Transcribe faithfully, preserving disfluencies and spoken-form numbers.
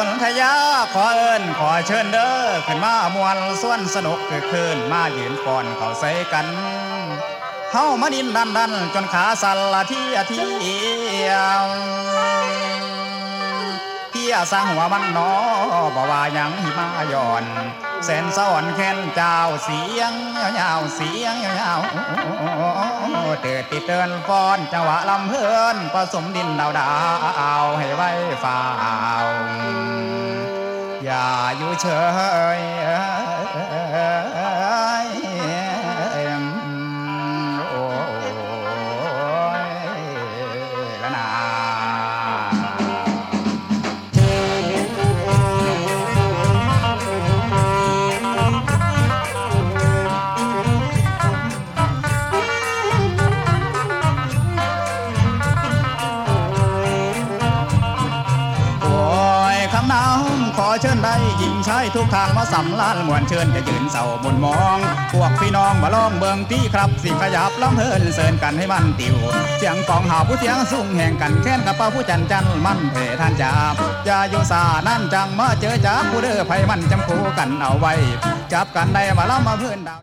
นทยาขอเอิญขอเชิญเด้อขึ้นมามวนส่วนสนุกคือคืนมายืนก่อนเขาใส่กันเฮามาดินดันดันจนขาสั่นละที่อาทิยงที่อาสังหัวมันนอบ่ว่าหยังหิมาย่อนแสนสอนแค้นเจ้าเสียงยาวเสียงยาวเติดติดเตือนฟ้อนจังหวะลำเพื่อนผสมดินดาวดาวให้ไว้ฝ่าวอย่าอยู่เฉยโอ้ยละนาขอเชิญได้หญิงชายทุกทางมาสำลานมวนเชิญจะยืนเศร้าบนมองพวกพี่น้องมาลองเบิ่งที่ครับสิขยับล้ำเฮินเสินกันให้มันติวเสียงกองหาผู้เสียงสูงแห่งกันแค้นกับป้าผู้จันจันมันเพท่านจับอย่าอยู่สานั่นจังมาเจอจ้าผู้เด้อไผมันจำคู่กันเอาไว้จับกันได้มาล้ำมาเพื่อนดาว